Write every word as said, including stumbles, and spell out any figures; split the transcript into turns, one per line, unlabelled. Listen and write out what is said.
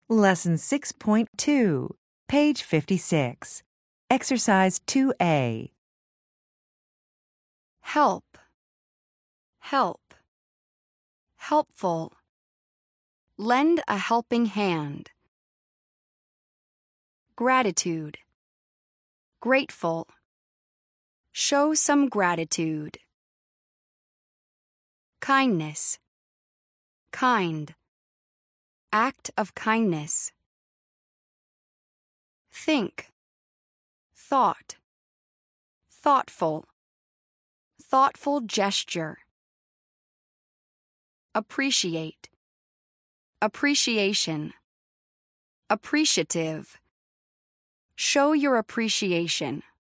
Lesson six point two, page fifty-six. Exercise two A.
Help, help, helpful. Lend a helping hand. Gratitude, grateful. Show some gratitude. Kindness, kind. Act of kindness. Think, thought, thoughtful. Thoughtful gesture. Appreciate, appreciation. Appreciative. Show your appreciation.